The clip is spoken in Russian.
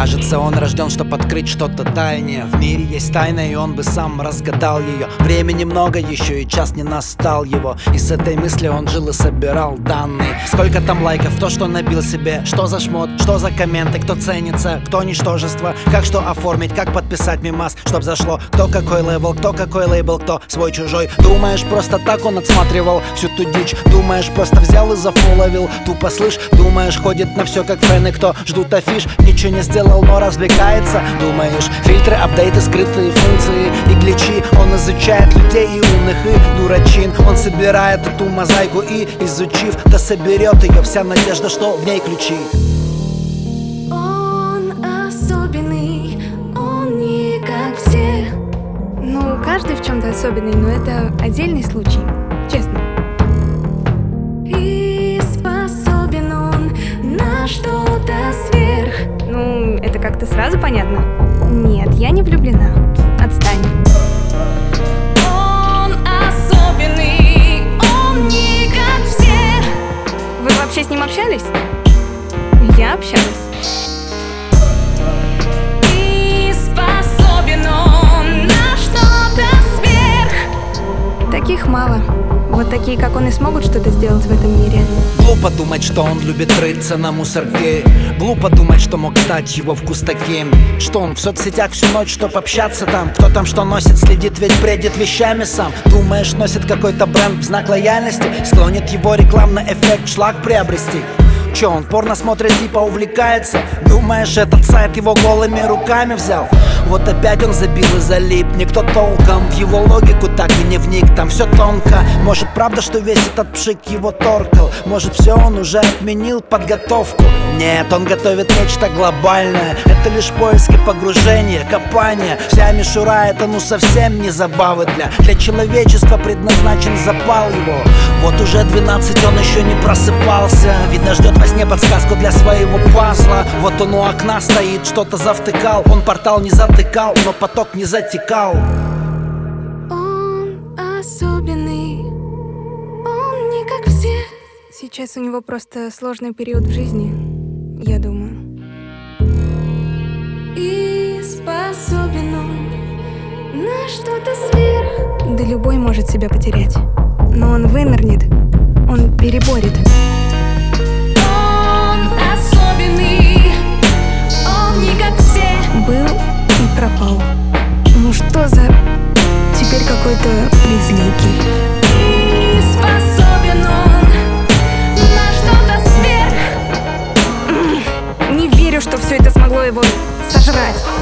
Кажется, он рожден, чтоб открыть что-то тайное. В мире есть тайна, и он бы сам разгадал ее. Времени много еще, и час не настал его. И с этой мыслью он жил и собирал данные. Сколько там лайков, то, что набил себе. Что за шмот, что за комменты, кто ценится, кто ничтожество. Как что оформить, как подписать мимас, чтоб зашло. Кто какой левел, кто какой лейбл, кто свой-чужой. Думаешь, просто так он отсматривал всю ту дичь? Думаешь, просто взял и зафоловил? Тупо слышь, думаешь, ходит на все как фэны, кто ждут афиш. Ничего не сделал, но развлекается. Думаешь, фильтры, апдейты, скрытые функции и гличи. Он изучает людей и умных, и дурачин. Он собирает эту мозаику и, изучив, да соберет ее. Вся надежда, что в ней ключи. Он особенный, он не как все. Ну, каждый в чем-то особенный, но это отдельный случай, честно. И способен он на что-то сверх. Ну, это как-то сразу понятно. Нет, я не влюблена. Отстань. Он особенный, он не как все. Вы вообще с ним общались? Я общалась. И способен он на что-то сверх. Таких мало. Вот такие, как он, и смогут что-то сделать в этом мире. Глупо думать, что он любит рыться на мусорке. Глупо думать, что мог стать его вкус таким. Что он в соцсетях всю ночь, чтоб общаться там. Кто там что носит, следит, ведь бредит вещами сам. Думаешь, носит какой-то бренд в знак лояльности? Склонит его рекламный эффект шлак приобрести. Че, он порно смотрит, типа увлекается? Думаешь, этот сайт его голыми руками взял? Вот опять он забил и залип. Никто толком в его логику так и не вник. Там все тонко. Может, правда, что весь этот пшик его торкал? Может, все он уже отменил подготовку? Нет, он готовит нечто глобальное. Это лишь поиски, погружения, копания. Вся мишура это ну совсем не забавы для человечества предназначен запал его. Вот уже 12 он еще не просыпался. Видно, ждет во сне подсказку для своего пазла. Вот он у окна стоит, что-то завтыкал. Он портал не затыкал, но поток не затекал. Он особенный, он не как все. Сейчас у него просто сложный период в жизни, я думаю. И способен он на что-то сверх. Да любой может себя потерять. Но он вынырнет, он переборет. Он особенный, он не как все. Был и пропал. Ну что за... Теперь какой-то безликий. И способен он на что-то сверх. Не верю, что все это смогло его сожрать.